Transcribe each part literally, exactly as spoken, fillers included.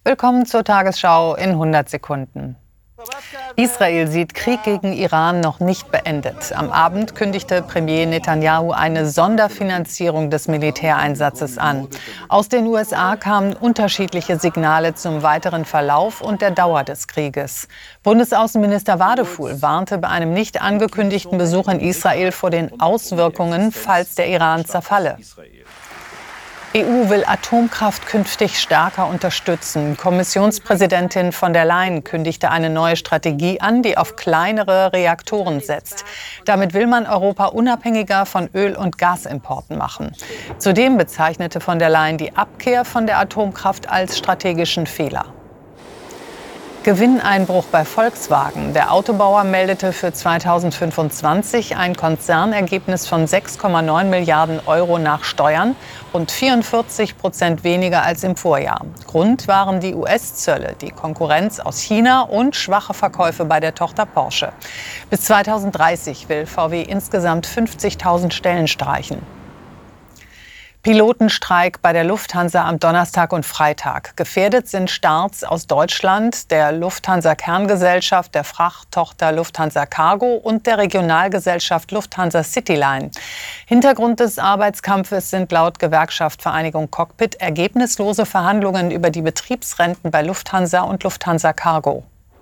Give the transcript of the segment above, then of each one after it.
Willkommen zur Tagesschau in hundert Sekunden. Israel sieht Krieg gegen Iran noch nicht beendet. Am Abend kündigte Premier Netanyahu eine Sonderfinanzierung des Militäreinsatzes an. Aus den U S A kamen unterschiedliche Signale zum weiteren Verlauf und der Dauer des Krieges. Bundesaußenminister Wadefuhl warnte bei einem nicht angekündigten Besuch in Israel vor den Auswirkungen, falls der Iran zerfalle. E U will Atomkraft künftig stärker unterstützen. Kommissionspräsidentin von der Leyen kündigte eine neue Strategie an, die auf kleinere Reaktoren setzt. Damit will man Europa unabhängiger von Öl- und Gasimporten machen. Zudem bezeichnete von der Leyen die Abkehr von der Atomkraft als strategischen Fehler. Gewinneinbruch bei Volkswagen. Der Autobauer meldete für zweitausendfünfundzwanzig ein Konzernergebnis von sechs Komma neun Milliarden Euro nach Steuern, rund vierundvierzig Prozent weniger als im Vorjahr. Grund waren die U S-Zölle, die Konkurrenz aus China und schwache Verkäufe bei der Tochter Porsche. Bis zweitausenddreißig will V W insgesamt fünfzigtausend Stellen streichen. Pilotenstreik bei der Lufthansa am Donnerstag und Freitag. Gefährdet sind Starts aus Deutschland, der Lufthansa-Kerngesellschaft, der Frachttochter Lufthansa Cargo und der Regionalgesellschaft Lufthansa Cityline. Hintergrund des Arbeitskampfes sind laut Gewerkschaft-Vereinigung Cockpit ergebnislose Verhandlungen über die Betriebsrenten bei Lufthansa und Lufthansa Cargo.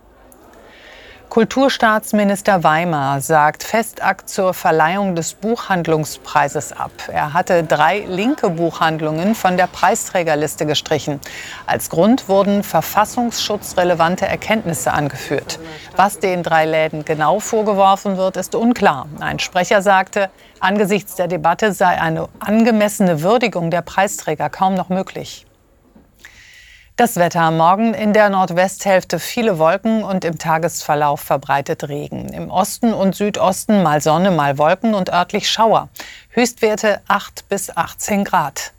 Kulturstaatsminister Weimer sagt Festakt zur Verleihung des Buchhandlungspreises ab. Er hatte drei linke Buchhandlungen von der Preisträgerliste gestrichen. Als Grund wurden verfassungsschutzrelevante Erkenntnisse angeführt. Was den drei Läden genau vorgeworfen wird, ist unklar. Ein Sprecher sagte, angesichts der Debatte sei eine angemessene Würdigung der Preisträger kaum noch möglich. Das Wetter: Morgen in der Nordwesthälfte viele Wolken und im Tagesverlauf verbreitet Regen. Im Osten und Südosten mal Sonne, mal Wolken und örtlich Schauer. Höchstwerte acht bis achtzehn Grad.